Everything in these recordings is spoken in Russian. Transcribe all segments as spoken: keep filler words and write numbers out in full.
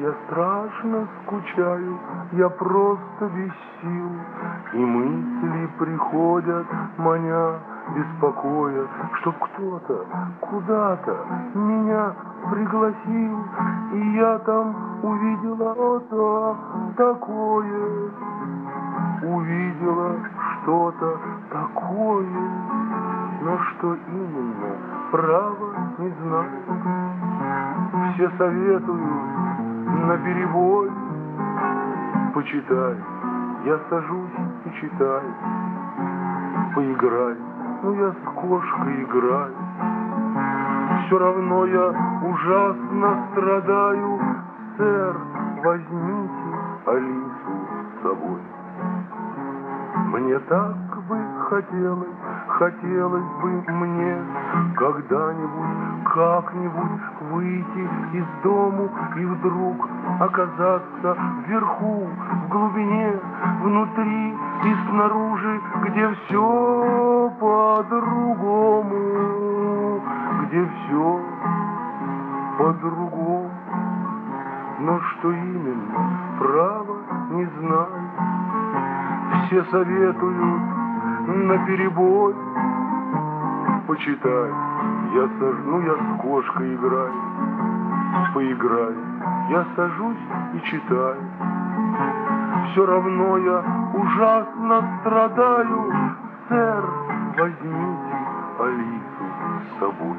я страшно скучаю, я просто без сил, и мысли приходят, маня, беспокоя, чтоб кто-то куда-то меня пригласил, и я там увидела что-то такое, увидела что-то такое, но что именно, право не знаю. Все советуют наперебой, почитай, я сажусь и читаю, поиграй, ну я с кошкой играю, все равно я ужасно страдаю, сэр, возьмите Алису с собой. Мне так бы хотелось, хотелось бы мне когда-нибудь, как-нибудь выйти из дому и вдруг оказаться вверху, в глубине, внутри и снаружи, где все по-другому, где все по-другому. Но что именно, право не знаю. Все советуют наперебой, почитай, я сажу, ну я с кошкой играю, поиграю, я сажусь и читаю, все равно я ужасно страдаю, сэр, возьмите Алису с собой.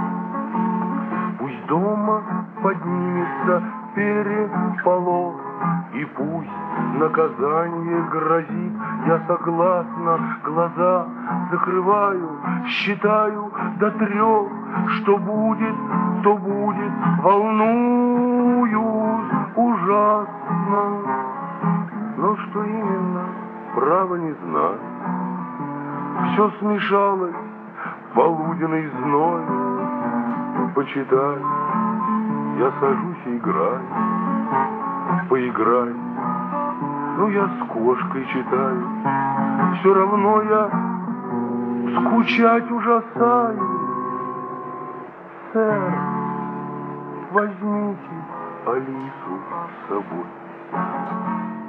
Пусть дома поднимется переполох, и пусть наказание грозит, я согласна, глаза закрываю, считаю до трех, что будет, то будет, волнуюсь ужасно, но что именно, право не знаю. Все смешалось, полуденный зной, почитай, я сажусь и играю, поиграй, ну я с кошкой читаю, все равно я скучать ужасаю, сэр, возьмите Алису с собой.